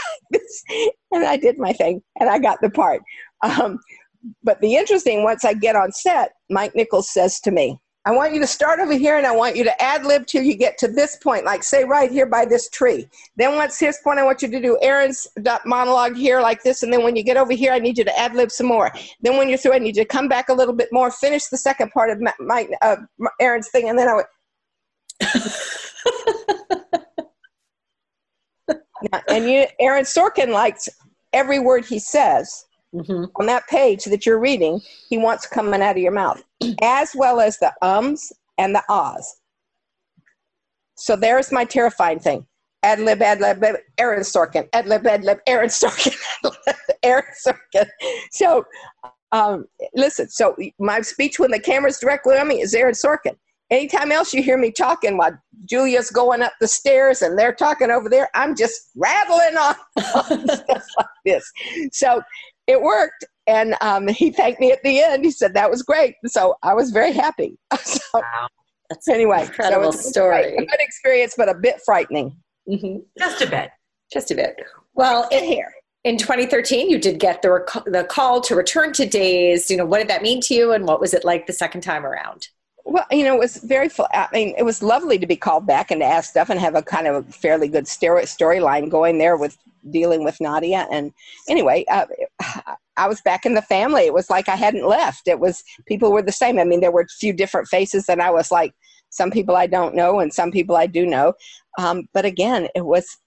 Speaker 5: And I did my thing, and I got the part. Um, but the interesting, once I get on set, Mike Nichols says to me, I want you to start over here, and I want you to ad-lib till you get to this point, like say right here by this tree. Then once his point, I want you to do Aaron's monologue here like this, and then when you get over here, I need you to ad-lib some more. Then when you're through, I need you to come back a little bit more, finish the second part of Mike, uh, Aaron's thing, and then I went... now, and you, Aaron Sorkin likes every word he says. Mm-hmm. On that page that you're reading, he wants coming out of your mouth, as well as the ums and the ahs. So there's my terrifying thing. Ad lib, ad lib, Aaron Sorkin. Ad lib, ad lib, Aaron Sorkin. Aaron Sorkin. So, um, listen, so my speech when the camera's directly on me is Aaron Sorkin. Anytime else you hear me talking while Julia's going up the stairs and they're talking over there, I'm just rattling on, on stuff like this. So it worked. And um, he thanked me at the end. He said, that was great. So I was very happy. So,
Speaker 3: wow. That's
Speaker 5: anyway,
Speaker 3: an incredible
Speaker 5: so
Speaker 3: story.
Speaker 5: A good experience, but a bit frightening.
Speaker 3: Mm-hmm.
Speaker 4: Just a bit.
Speaker 3: Just a bit. Well, in here. In twenty thirteen, you did get the rec- the call to return to Days. You know, what did that mean to you, and what was it like the second time around?
Speaker 5: Well, you know, it was very, I mean, it was lovely to be called back and to ask stuff and have a kind of a fairly good story storyline going there with dealing with Nadia. And anyway, uh, I was back in the family. It was like I hadn't left. It was, people were the same. I mean, there were a few different faces, and I was like, some people I don't know and some people I do know. Um, but again, it was,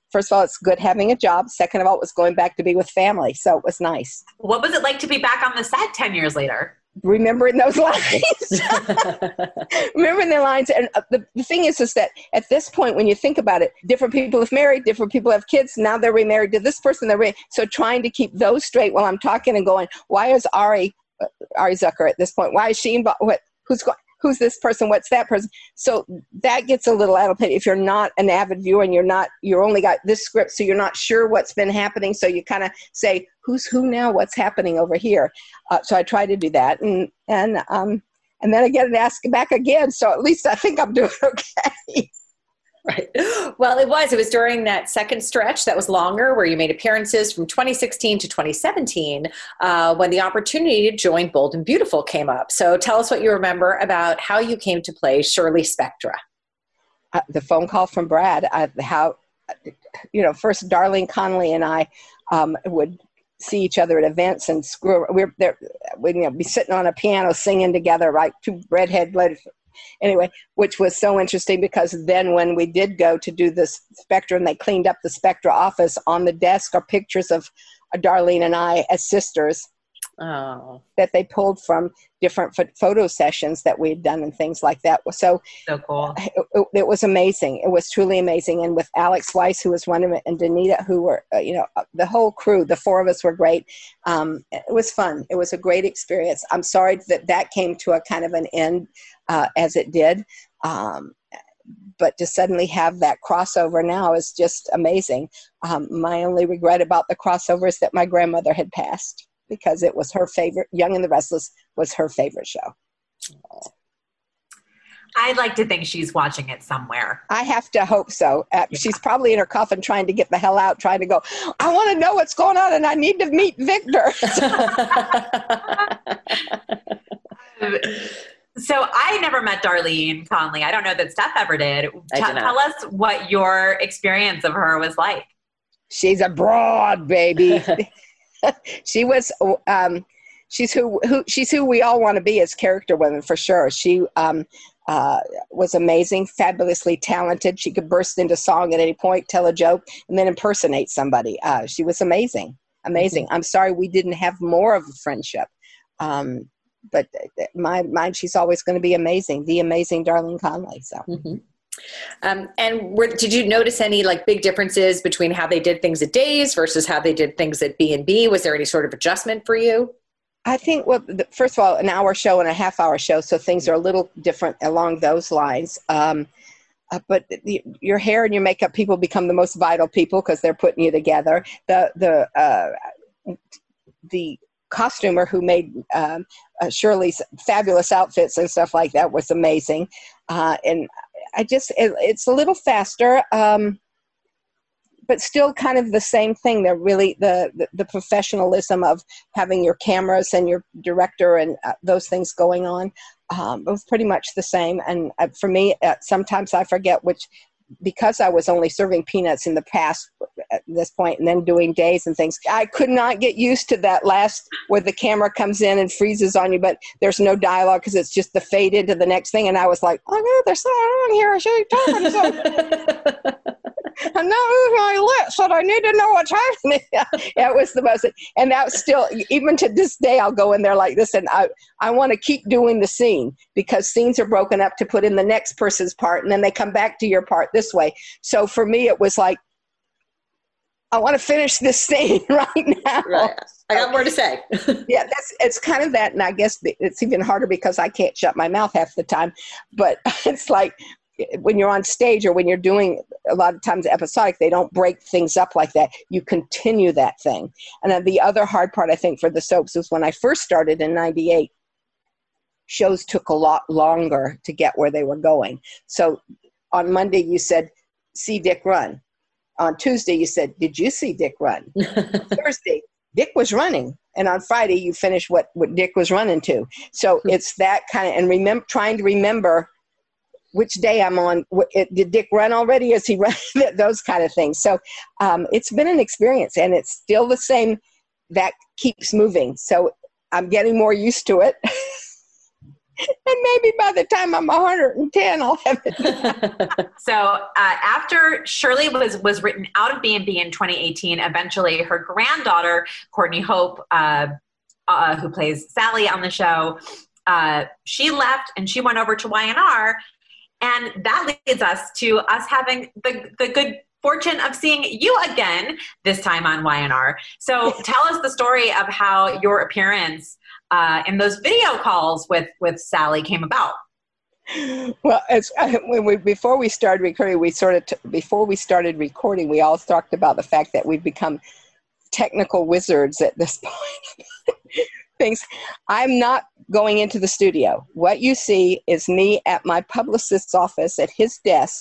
Speaker 5: first of all, it's good having a job. Second of all, it was going back to be with family. So it was nice.
Speaker 4: What was it like to be back on the set ten years later?
Speaker 5: Remembering those lines. Remembering the lines. And the, the thing is, is that at this point, when you think about it, different people have married, different people have kids. Now they're remarried to this person. They're re- so trying to keep those straight while I'm talking and going, why is Ari, uh, Ari Zucker at this point? Why is she involved? What, who's going? Who's this person? What's that person? So that gets a little out of it if you're not an avid viewer and you're not, you're only got this script, so you're not sure what's been happening. So you kind of say, who's who now? What's happening over here? Uh, so I try to do that. And, and, um, and then I get to ask back again. So at least I think I'm doing okay.
Speaker 3: Right. Well, it was. It was during that second stretch that was longer, where you made appearances from twenty sixteen to twenty seventeen, uh, when the opportunity to join Bold and Beautiful came up. So tell us what you remember about how you came to play Shirley Spectra.
Speaker 5: Uh, the phone call from Brad, uh, how, you know, first Darlene Conley and I um, would see each other at events and screw. We're there. We'd, you know, be sitting on a piano singing together, like two redhead ladies. Anyway, which was so interesting because then when we did go to do this Spectra and they cleaned up the Spectra office, on the desk are pictures of Darlene and I as sisters.
Speaker 3: Oh.
Speaker 5: That they pulled from different ph- photo sessions that we had done and things like that. So,
Speaker 4: so cool.
Speaker 5: It, it, it was amazing. It was truly amazing. And with Alex Weiss, who was one of it, and Danita, who were, uh, you know, uh, the whole crew, the four of us were great. Um, it was fun. It was a great experience. I'm sorry that that came to a kind of an end uh, as it did. Um, but to suddenly have that crossover now is just amazing. Um, my only regret about the crossover is that my grandmother had passed, because it was her favorite. Young and the Restless was her favorite show.
Speaker 4: I'd like to think she's watching it somewhere.
Speaker 5: I have to hope so. Uh, yeah. She's probably in her coffin trying to get the hell out, trying to go, I want to know what's going on and I need to meet Victor.
Speaker 4: So I never met Darlene Conley. I don't know that Steph ever did.
Speaker 3: I
Speaker 4: T-
Speaker 3: did not.
Speaker 4: Tell us what your experience of her was like.
Speaker 5: She's a broad, baby. She was, um, she's who, who, she's who we all want to be as character women, for sure. She um, uh, was amazing, fabulously talented. She could burst into song at any point, tell a joke, and then impersonate somebody. Uh, she was amazing, amazing. Mm-hmm. I'm sorry we didn't have more of a friendship. Um, but my mind, she's always going to be amazing, the amazing Darlene Conley. So.
Speaker 3: Mm-hmm. Um, and were, did you notice any like big differences between how they did things at Days versus how they did things at B and B? Was there any sort of adjustment for you?
Speaker 5: I think, well, the, first of all, an hour show and a half hour show, so things are a little different along those lines. Um, uh, but the, your hair and your makeup people become the most vital people because they're putting you together. The the uh, the costumer who made um, uh, Shirley's fabulous outfits and stuff like that was amazing, uh, and I just, it, it's a little faster, um, but still kind of the same thing. They're really the, the, the professionalism of having your cameras and your director and uh, those things going on. Um, it was pretty much the same. And uh, for me, uh, sometimes I forget which, because I was only serving peanuts in the past at this point and then doing Days and things, I could not get used to that last where the camera comes in and freezes on you, but there's no dialogue because it's just the fade into the next thing. And I was like, oh, no, there's something on here. I should be talking to someone. And now my lips, so I need to know what's happening. Yeah, it was the most, and that was still, even to this day, I'll go in there like this, and I, I want to keep doing the scene because scenes are broken up to put in the next person's part, and then they come back to your part this way. So for me, it was like, I want to finish this scene right now.
Speaker 3: Right. I got more to say.
Speaker 5: Yeah, that's it's kind of that, and I guess it's even harder because I can't shut my mouth half the time. But it's like, when you're on stage or when you're doing a lot of times episodic, they don't break things up like that. You continue that thing. And then the other hard part, I think, for the soaps was when I first started in ninety-eight, shows took a lot longer to get where they were going. So on Monday, you said, see Dick run. On Tuesday, you said, did you see Dick run? Thursday, Dick was running. And on Friday, you finished what, what Dick was running to. So it's that kind of, and remember, trying to remember which day I'm on. It, did Dick run already? Is he run? Those kind of things. So um, it's been an experience, and it's still the same. That keeps moving. So I'm getting more used to it. And maybe by the time I'm one hundred ten, I'll have it.
Speaker 4: So uh, after Shirley was was written out of B and B in twenty eighteen, eventually her granddaughter, Courtney Hope, uh, uh, who plays Sally on the show, uh, she left and she went over to Y N R. And that leads us to us having the, the good fortune of seeing you again, this time on Y N R. So tell us the story of how your appearance uh, in those video calls with, with Sally came about.
Speaker 5: Well, as uh, when we before we started recording, we sort of t- before we started recording, we all talked about the fact that we've become technical wizards at this point. Things. I'm not going into the studio. What you see is me at my publicist's office at his desk,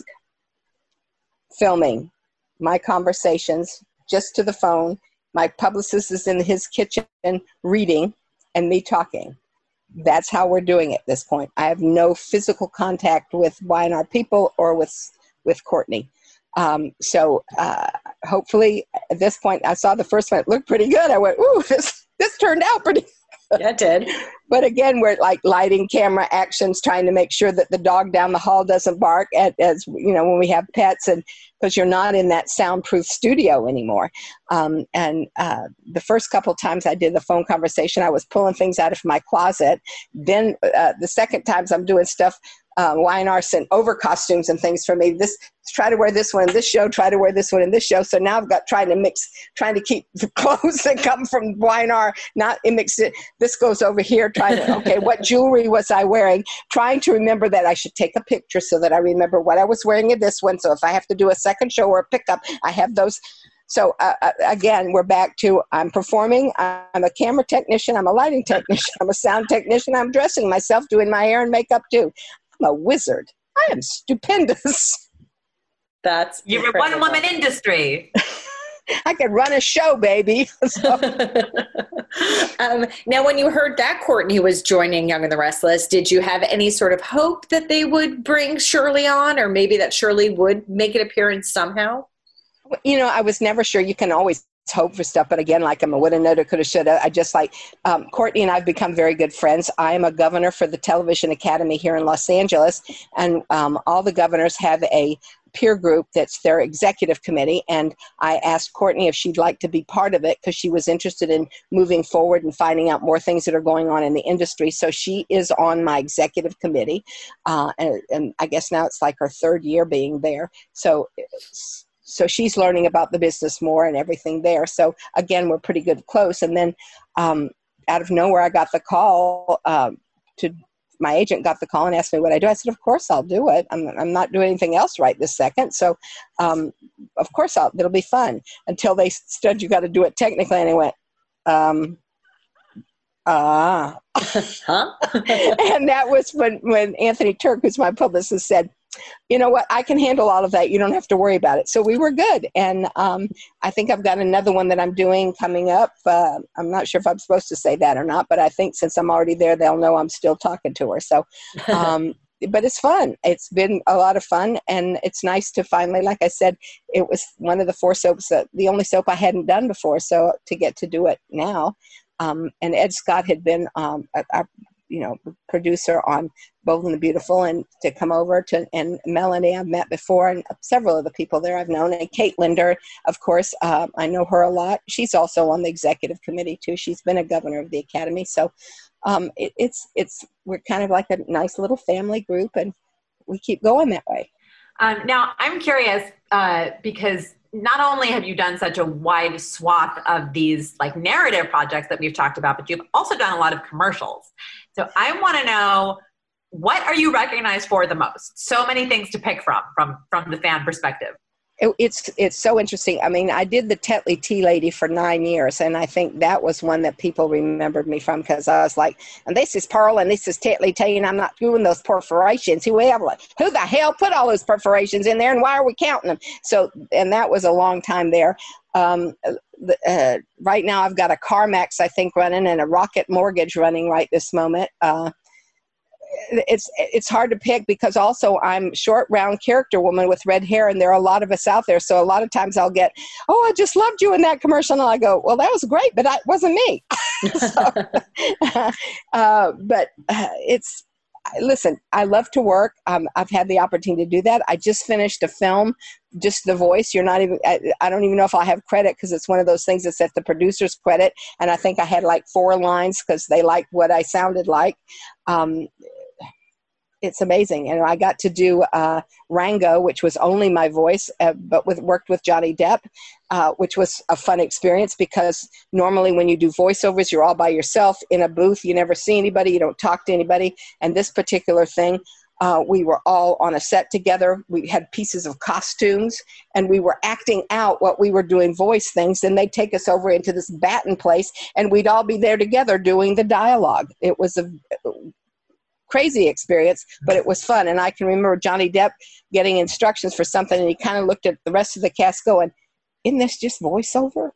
Speaker 5: filming my conversations just to the phone. My publicist is in his kitchen reading, and me talking. That's how we're doing it at this point. I have no physical contact with Y N R people or with with Courtney. Um, so uh, hopefully at this point, I saw the first one. It looked pretty good. I went, ooh, this this turned out pretty good.
Speaker 3: Yeah, it did.
Speaker 5: But again, we're like lighting, camera actions, trying to make sure that the dog down the hall doesn't bark at, as you know, when we have pets, and because you're not in that soundproof studio anymore. Um, and uh, the first couple of times I did the phone conversation, I was pulling things out of my closet. Then uh, the second times I'm doing stuff, um, Y N R sent over costumes and things for me. This try to wear this one in this show, try to wear this one in this show. So now I've got trying to mix, trying to keep the clothes that come from Y N R, not mix it. This goes over here. Trying to, okay, what jewelry was I wearing? Trying to remember that I should take a picture so that I remember what I was wearing in this one. So if I have to do a second show or a pickup, I have those. So uh, again, we're back to I'm performing. I'm a camera technician. I'm a lighting technician. I'm a sound technician. I'm dressing myself, doing my hair and makeup too. I'm a wizard. I am stupendous.
Speaker 3: That's
Speaker 4: You're a one woman industry.
Speaker 5: I could run a show, baby. So.
Speaker 3: um, now, when you heard that Courtney was joining Young and the Restless, did you have any sort of hope that they would bring Shirley on, or maybe that Shirley would make an appearance somehow?
Speaker 5: You know, I was never sure. You can always hope for stuff, but again, like I'm a woulda, knoulda, coulda, shoulda. I just like um, Courtney and I've become very good friends. I am a governor for the Television Academy here in Los Angeles, and um, all the governors have a peer group that's their executive committee, and I asked Courtney if she'd like to be part of it because she was interested in moving forward and finding out more things that are going on in the industry. So she is on my executive committee, uh, and, and I guess now it's like her third year being there. So so she's learning about the business more and everything there. So again, we're pretty good close. And then um, out of nowhere, I got the call um, to my agent got the call and asked me what I do. I said, of course I'll do it. I'm I'm not doing anything else right this second. So um, of course I'll, it'll be fun. Until they said, you got to do it technically. And I went, um, ah.
Speaker 3: Huh?
Speaker 5: And that was when, when Anthony Turk, who's my publicist, said, you know what, I can handle all of that. You don't have to worry about it. So we were good. And um, I think I've got another one that I'm doing coming up. Uh, I'm not sure if I'm supposed to say that or not, but I think since I'm already there, they'll know I'm still talking to her. So, um, but it's fun. It's been a lot of fun. And it's nice to finally, like I said, it was one of the four soaps, that, the only soap I hadn't done before. So to get to do it now. Um, and Ed Scott had been um, our, you know, producer on Bold and the Beautiful, and to come over to, and Melanie I've met before, and several of the people there I've known, and Kate Linder, of course, uh, I know her a lot. She's also on the executive committee too. She's been a governor of the Academy. So um, it, it's, it's, we're kind of like a nice little family group, and we keep going that way.
Speaker 4: Um, now I'm curious uh, because not only have you done such a wide swath of these like narrative projects that we've talked about, but you've also done a lot of commercials. So I want to know, what are you recognized for the most? So many things to pick from, from, from the fan perspective.
Speaker 5: It, it's it's so interesting. I mean, I did the Tetley Tea Lady for nine years, and I think that was one that people remembered me from, because I was like, and this is Pearl, and this is Tetley Tea, and I'm not doing those perforations. Whoever, who the hell put all those perforations in there, and why are we counting them? So, and that was a long time there. Um, uh, right now, I've got a CarMax, I think, running, and a Rocket Mortgage running right this moment. Uh, It's it's hard to pick, because also I'm short, round character woman with red hair, and there are a lot of us out there. So a lot of times I'll get, oh, I just loved you in that commercial, and I go, well, that was great, but that wasn't me. so, uh, but uh, it's listen, I love to work. Um, I've had the opportunity to do that. I just finished a film, just the voice. You're not even, I, I don't even know if I'll have credit because it's one of those things that's at the producer's credit. And I think I had like four lines because they liked what I sounded like. Um, it's amazing. And I got to do uh, Rango, which was only my voice, uh, but with worked with Johnny Depp, uh, which was a fun experience because normally when you do voiceovers, you're all by yourself in a booth. You never see anybody. You don't talk to anybody. And this particular thing, uh, we were all on a set together. We had pieces of costumes and we were acting out what we were doing voice things. Then they'd take us over into this batten place and we'd all be there together doing the dialogue. It was a crazy experience, but it was fun. And I can remember Johnny Depp getting instructions for something and he kind of looked at the rest of the cast going, isn't this just voiceover?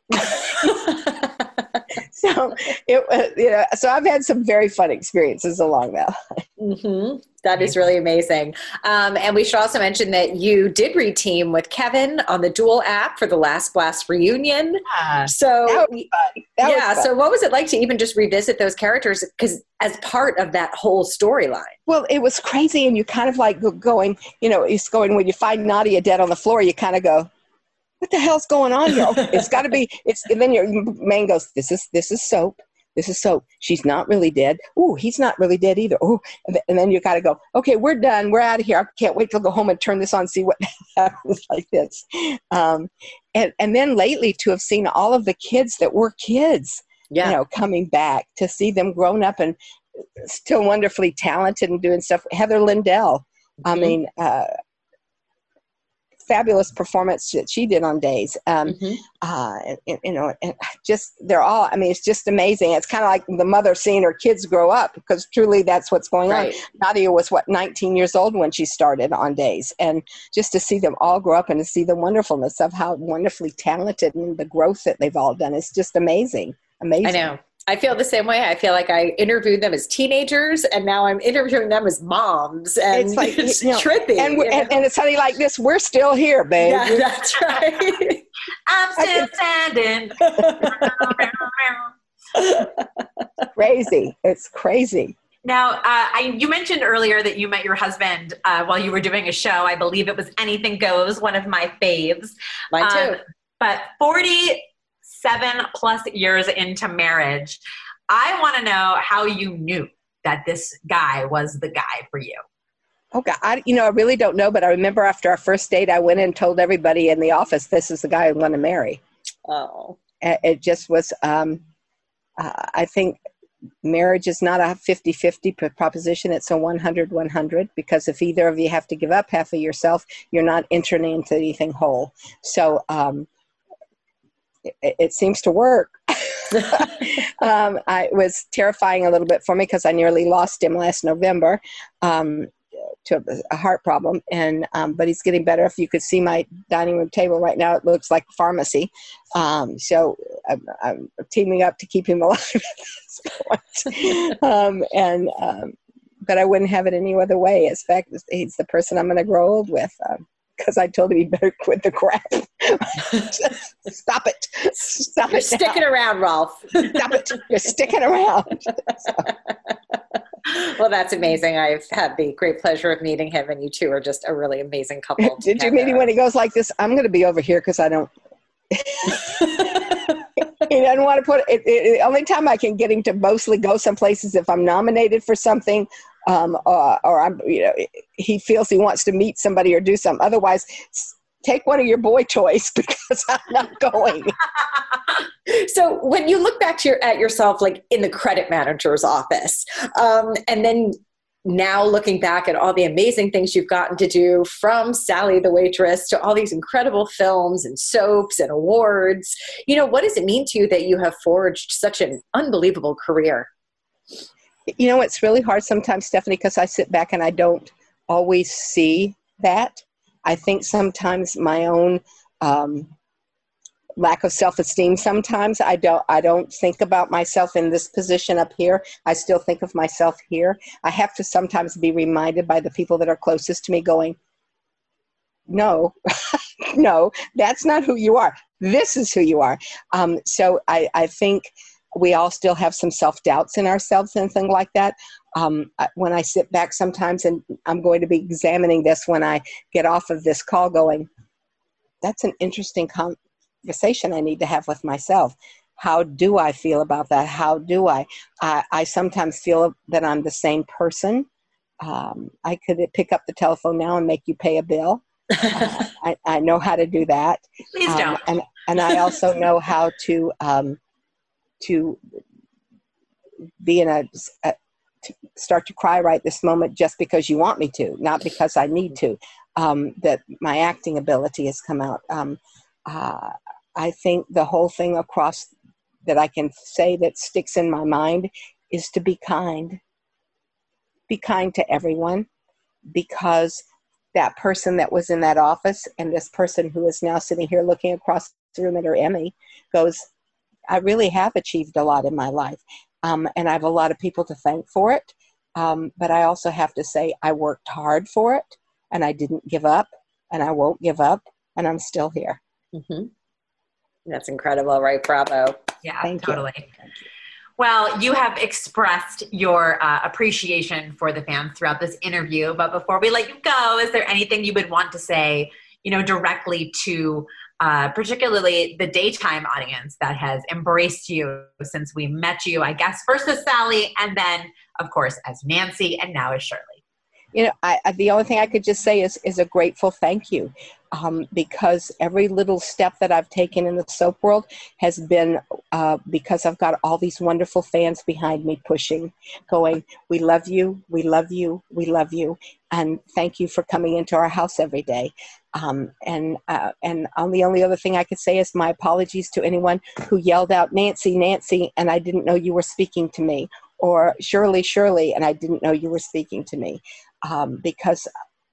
Speaker 5: So it was, you know, so I've had some very fun experiences along that.
Speaker 3: Mm-hmm. That is really amazing. Um, and we should also mention that you did reteam with Kevin on the Duel app for the Last Blast reunion.
Speaker 4: Yeah.
Speaker 3: So
Speaker 5: That was fun. That
Speaker 3: yeah.
Speaker 5: was fun.
Speaker 3: So what was it like to even just revisit those characters? Because as part of that whole storyline.
Speaker 5: Well, it was crazy. And you kind of like go- going, you know, it's going, when you find Nadia dead on the floor, you kind of go, what the hell's going on here? It's got to be, it's, and then your man goes, this is, this is soap. This is soap. She's not really dead. Ooh, he's not really dead either. Ooh, and, th- and then you got to go, okay, we're done. We're out of here. I can't wait to go home and turn this on and see what happens like this. Um, and, and then lately to have seen all of the kids that were kids,
Speaker 3: Yeah.
Speaker 5: you know, coming back, to see them grown up and still wonderfully talented and doing stuff. Heather Lindell, I
Speaker 3: Mhm.
Speaker 5: mean, uh, fabulous performance that she did on Days. Um,
Speaker 3: Mhm.
Speaker 5: uh, and, you know, and just, they're all, I mean, it's just amazing. It's kind of like the mother seeing her kids grow up because truly that's what's going
Speaker 3: Right.
Speaker 5: on. Nadia was what, nineteen years old when she started on Days. And just to see them all grow up and to see the wonderfulness of how wonderfully talented and the growth that they've all done. It's just amazing. Amazing.
Speaker 3: I know. I feel the same way. I feel like I interviewed them as teenagers and now I'm interviewing them as moms. And
Speaker 5: It's like,
Speaker 3: it's
Speaker 5: you know,
Speaker 3: trippy.
Speaker 5: And,
Speaker 3: you
Speaker 5: we're-
Speaker 3: know?
Speaker 5: and, and it's something like this. We're still here, babe.
Speaker 3: Yeah, that's right.
Speaker 4: I'm still standing.
Speaker 5: Crazy. It's crazy.
Speaker 4: Now, uh, I, you mentioned earlier that you met your husband uh, while you were doing a show. I believe it was Anything Goes, one of my faves.
Speaker 3: Mine too.
Speaker 4: Um, but forty-seven plus years into marriage, I want to know how you knew that this guy was the guy for you.
Speaker 5: Oh God, I, you know, I really don't know, but I remember after our first date, I went in and told everybody in the office, this is the guy I want to marry.
Speaker 3: Oh.
Speaker 5: It, it just was, um, uh, I think marriage is not a fifty-fifty proposition. It's a one hundred one hundred, because if either of you have to give up half of yourself, you're not entering into anything whole. So um, it, it seems to work. um, I, it was terrifying a little bit for me because I nearly lost him last November um, to a, a heart problem. And um, but he's getting better. If you could see my dining room table right now, it looks like a pharmacy. Um, so I'm, I'm teaming up to keep him alive at this point. um, and um, but I wouldn't have it any other way. In fact, he's the person I'm going to grow old with. Um, because I told him he better quit the crap. Stop it. Stop
Speaker 3: You're
Speaker 5: it.
Speaker 3: sticking
Speaker 5: now.
Speaker 3: around, Rolf.
Speaker 5: Stop it. You're sticking around. So.
Speaker 3: Well, that's amazing. I've had the great pleasure of meeting him, and you two are just a really amazing couple.
Speaker 5: Did you meet him when he goes like this? I'm going to be over here because I don't. He doesn't want to put it, it. The only time I can get him to mostly go some places if I'm nominated for something, um, uh, or I'm, you know, he feels he wants to meet somebody or do something. Otherwise, take one of your boy toys because I'm not going.
Speaker 3: So when you look back to your, at yourself, like in the credit manager's office, um, and then now looking back at all the amazing things you've gotten to do, from Sally the Waitress to all these incredible films and soaps and awards, you know, what does it mean to you that you have forged such an unbelievable career?
Speaker 5: You know, it's really hard sometimes, Stephanie, because I sit back and I don't always see that. I think sometimes my own um, lack of self-esteem, sometimes I don't, I don't think about myself in this position up here. I still think of myself here. I have to sometimes be reminded by the people that are closest to me going, no, no, that's not who you are. This is who you are. Um, so I, I think we all still have some self-doubts in ourselves and things like that. Um, when I sit back sometimes, and I'm going to be examining this when I get off of this call, going, that's an interesting conversation I need to have with myself. How do I feel about that? How do I? I, I sometimes feel that I'm the same person. Um, I could pick up the telephone now and make you pay a bill. uh, I, I know how to do that.
Speaker 4: Please
Speaker 5: um,
Speaker 4: don't.
Speaker 5: And, and I also know how to um, to be in a, a to start to cry right this moment just because you want me to, not because I need to. Um, that my acting ability has come out. Um, uh, I think the whole thing across that I can say that sticks in my mind is to be kind. Be kind to everyone, because that person that was in that office and this person who is now sitting here looking across the room at her Emmy goes, I really have achieved a lot in my life. Um, and I have a lot of people to thank for it. Um, but I also have to say I worked hard for it, and I didn't give up, and I won't give up, and I'm still here.
Speaker 3: Mm-hmm. That's incredible, right? Bravo.
Speaker 4: Yeah,
Speaker 5: Thank
Speaker 4: totally.
Speaker 5: you.
Speaker 4: Well, you have expressed your uh, appreciation for the fans throughout this interview. But before we let you go, is there anything you would want to say, you know, directly to uh, particularly the daytime audience that has embraced you since we met you, I guess, first as Sally, and then, of course, as Nancy, and now as Shirley?
Speaker 5: You know, I, I, the only thing I could just say is, is a grateful thank you, um, because every little step that I've taken in the soap world has been uh, because I've got all these wonderful fans behind me pushing, going, we love you, we love you, we love you, and thank you for coming into our house every day. Um, and uh, and um, the only other thing I could say is my apologies to anyone who yelled out, Nancy, Nancy, and I didn't know you were speaking to me, or Shirley, Shirley, and I didn't know you were speaking to me. Um, because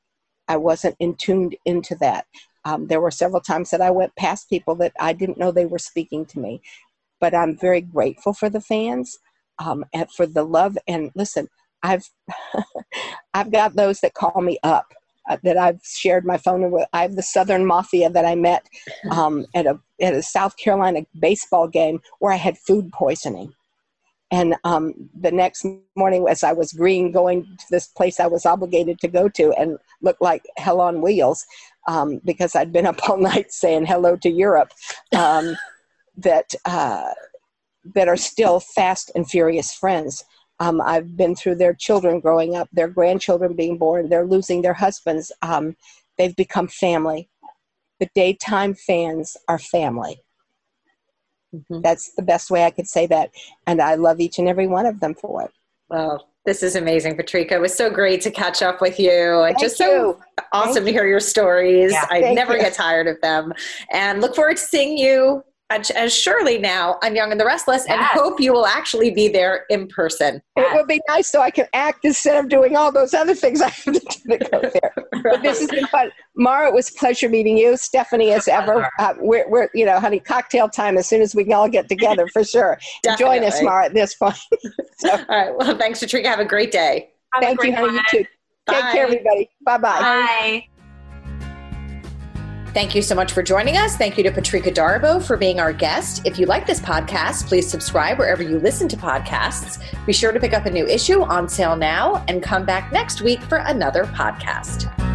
Speaker 5: I wasn't in tuned into that. Um, there were several times that I went past people that I didn't know they were speaking to me. But I'm very grateful for the fans, um, and for the love. And listen, I've I've got those that call me up, uh, that I've shared my phone with. I have the Southern Mafia that I met um, at a at a South Carolina baseball game where I had food poisoning. And um, the next morning, as I was green, going to this place I was obligated to go to and looked like hell on wheels, um, because I'd been up all night saying hello to Europe, um, that uh, that are still fast and furious friends. Um, I've been through their children growing up, their grandchildren being born, they're losing their husbands. Um, they've become family. The daytime fans are family. Mm-hmm. That's the best way I could say that. And I love each and every one of them for it.
Speaker 3: Well, this is amazing, Patrika. It was so great to catch up with you. And
Speaker 5: Thank
Speaker 3: just
Speaker 5: you.
Speaker 3: so awesome
Speaker 5: Thank
Speaker 3: to hear your stories.
Speaker 4: Yeah,
Speaker 3: I never
Speaker 5: you.
Speaker 3: get tired of them. And look forward to seeing you as, as Shirley now on Young and the Restless, and
Speaker 4: Yes.
Speaker 3: hope you will actually be there in person.
Speaker 5: It would be nice so I can act instead of doing all those other things I have to do to go there. But this has been fun. Mara, it was a pleasure meeting you. Stephanie, as ever. Uh, we're, we're, you know, honey, cocktail time as soon as we can all get together, for sure. Join us, Mara, at this point. So,
Speaker 3: all right. Well, thanks, Patrika. Have a great day.
Speaker 4: Have a
Speaker 5: thank you,
Speaker 4: great
Speaker 5: honey.
Speaker 4: one.
Speaker 5: You too. Take
Speaker 3: Bye.
Speaker 5: care, everybody. Bye-bye.
Speaker 4: Bye.
Speaker 3: Thank you so much for joining us. Thank you to Patrika Darbo for being our guest. If you like this podcast, please subscribe wherever you listen to podcasts. Be sure to pick up a new issue on sale now and come back next week for another podcast.